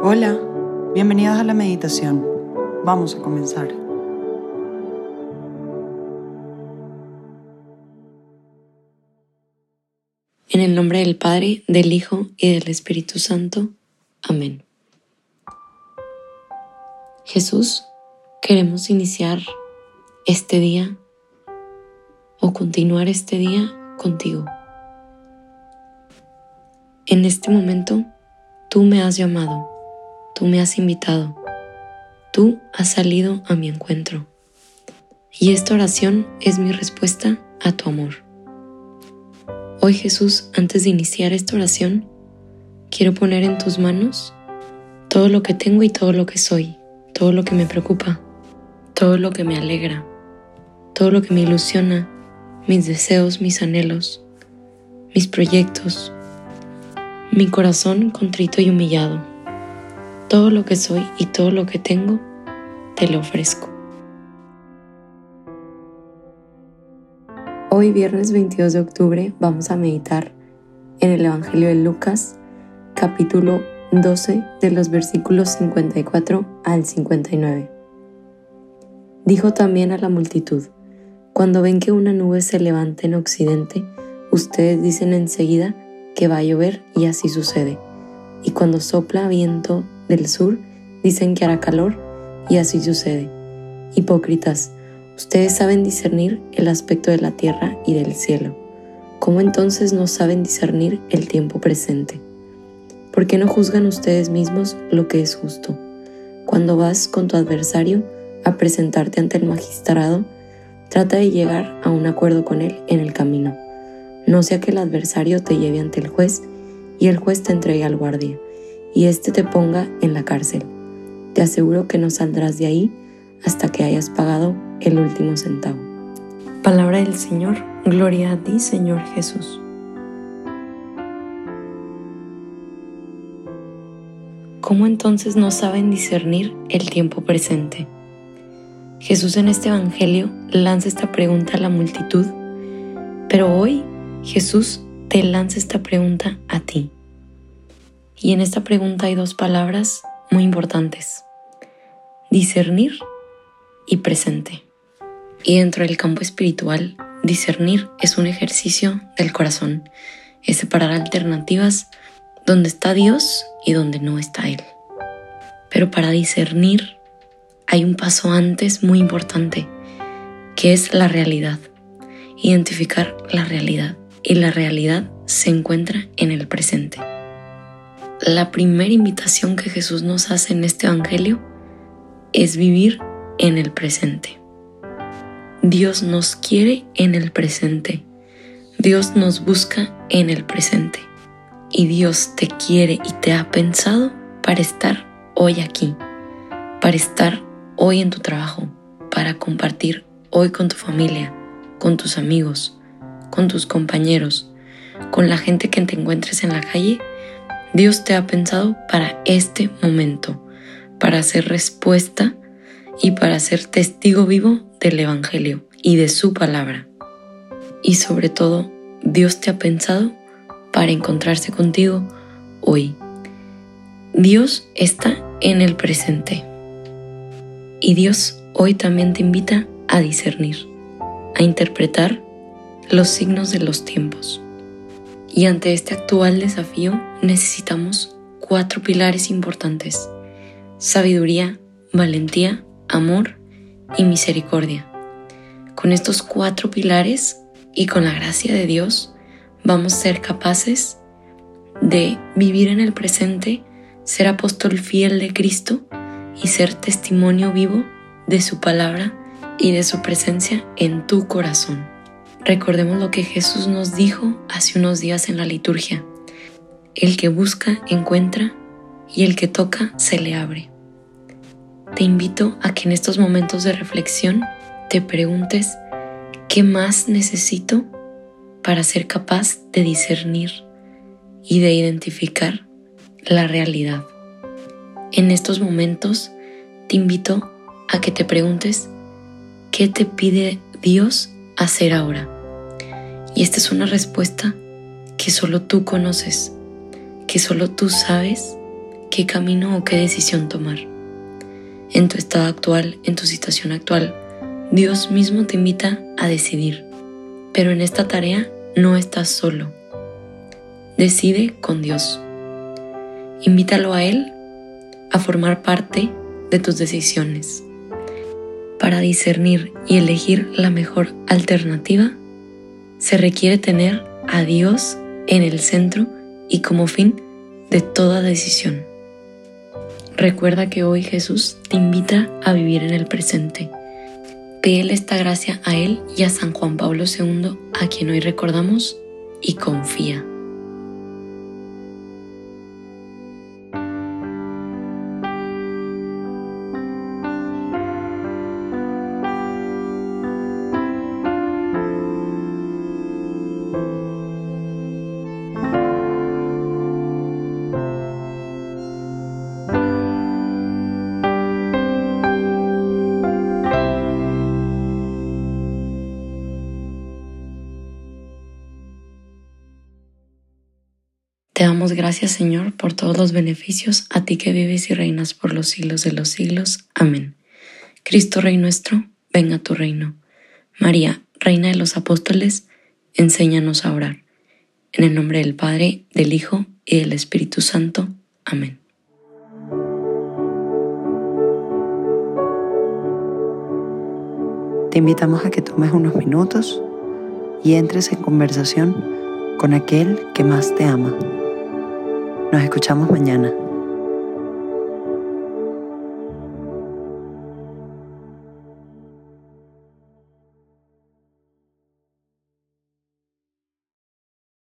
Hola, bienvenidos a la meditación. Vamos a comenzar. En el nombre del Padre, del Hijo y del Espíritu Santo. Amén. Jesús, queremos iniciar este día o continuar este día contigo. En este momento, tú me has llamado, tú me has invitado, tú has salido a mi encuentro. Y esta oración es mi respuesta a tu amor. Hoy, Jesús, antes de iniciar esta oración, quiero poner en tus manos todo lo que tengo y todo lo que soy, todo lo que me preocupa, todo lo que me alegra, todo lo que me ilusiona, mis deseos, mis anhelos, mis proyectos, mi corazón contrito y humillado. Todo lo que soy y todo lo que tengo, te lo ofrezco. Hoy, viernes 22 de octubre, vamos a meditar en el Evangelio de Lucas, capítulo 12, de los versículos 54 al 59. Dijo también a la multitud: cuando ven que una nube se levanta en occidente, ustedes dicen enseguida que va a llover, y así sucede. Y cuando sopla viento del sur, dicen que hará calor, y así sucede. Hipócritas, ustedes saben discernir el aspecto de la tierra y del cielo. ¿Cómo entonces no saben discernir el tiempo presente? ¿Por qué no juzgan ustedes mismos lo que es justo? Cuando vas con tu adversario a presentarte ante el magistrado, trata de llegar a un acuerdo con él en el camino. No sea que el adversario te lleve ante el juez y el juez te entregue al guardia y éste te ponga en la cárcel. Te aseguro que no saldrás de ahí hasta que hayas pagado el último centavo. Palabra del Señor. Gloria a ti, Señor Jesús. ¿Cómo entonces no saben discernir el tiempo presente? Jesús en este Evangelio lanza esta pregunta a la multitud, pero hoy Jesús te lanza esta pregunta a ti. Y en esta pregunta hay dos palabras muy importantes: discernir y presente. Y dentro del campo espiritual, discernir es un ejercicio del corazón, es separar alternativas donde está Dios y donde no está Él. Pero para discernir hay un paso antes muy importante, que es la realidad. Identificar la realidad. Y la realidad se encuentra en el presente. La primera invitación que Jesús nos hace en este Evangelio es vivir en el presente. Dios nos quiere en el presente. Dios nos busca en el presente. Y Dios te quiere y te ha pensado para estar hoy aquí, para estar hoy en tu trabajo, para compartir hoy con tu familia, con tus amigos, con tus compañeros, con la gente que te encuentres en la calle. Dios te ha pensado para este momento, para ser respuesta y para ser testigo vivo del Evangelio y de su palabra. Y sobre todo, Dios te ha pensado para encontrarse contigo hoy. Dios está en el presente. Y Dios hoy también te invita a discernir, a interpretar los signos de los tiempos. Y ante este actual desafío necesitamos 4 pilares importantes: sabiduría, valentía, amor y misericordia. Con estos 4 pilares y con la gracia de Dios vamos a ser capaces de vivir en el presente, ser apóstol fiel de Cristo y ser testimonio vivo de su palabra y de su presencia en tu corazón. Recordemos lo que Jesús nos dijo hace unos días en la liturgia: el que busca, encuentra, y el que toca, se le abre. Te invito a que en estos momentos de reflexión te preguntes: ¿qué más necesito para ser capaz de discernir y de identificar la realidad? En estos momentos te invito a que te preguntes: ¿qué te pide Dios hacer ahora? Y esta es una respuesta que solo tú conoces, que solo tú sabes qué camino o qué decisión tomar. En tu estado actual, en tu situación actual, Dios mismo te invita a decidir. Pero en esta tarea no estás solo. Decide con Dios. Invítalo a Él a formar parte de tus decisiones. Para discernir y elegir la mejor alternativa, se requiere tener a Dios en el centro y como fin de toda decisión. Recuerda que hoy Jesús te invita a vivir en el presente. Pídele esta gracia a Él y a San Juan Pablo II, a quien hoy recordamos, y confía. Te damos gracias, Señor, por todos los beneficios, a ti que vives y reinas por los siglos de los siglos. Amén. Cristo Rey nuestro, venga a tu reino. María, Reina de los Apóstoles, enséñanos a orar. En el nombre del Padre, del Hijo y del Espíritu Santo. Amén. Te invitamos a que tomes unos minutos y entres en conversación con aquel que más te ama. Nos escuchamos mañana.